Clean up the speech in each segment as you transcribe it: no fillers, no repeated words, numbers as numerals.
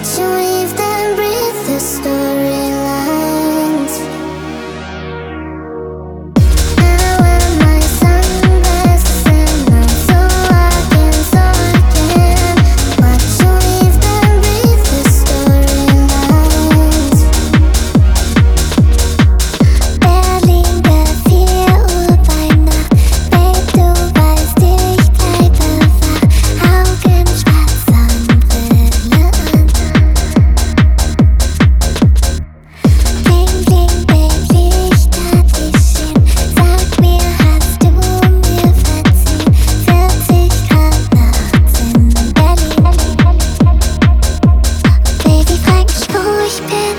Watch you weave then breathe the storylines. And I wear my sunglasses and I'm so again. Watch you weave then breathe the storylines. Berlin, 4 Uhr bei Nacht. Babe, du weißt, ich bleibe wach. Augen schwarz, Sonnenbrille an. Bling, bling, Babe, Lichter, die schien. Sag mir, hast du mir verziehen? 40 Grad nachts in Berlin. Baby, frag mich, wo ich bin.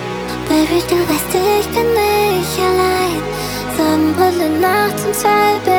Baby, du weißt, ich bin nicht allein. Sonnenbrille nachts um 2.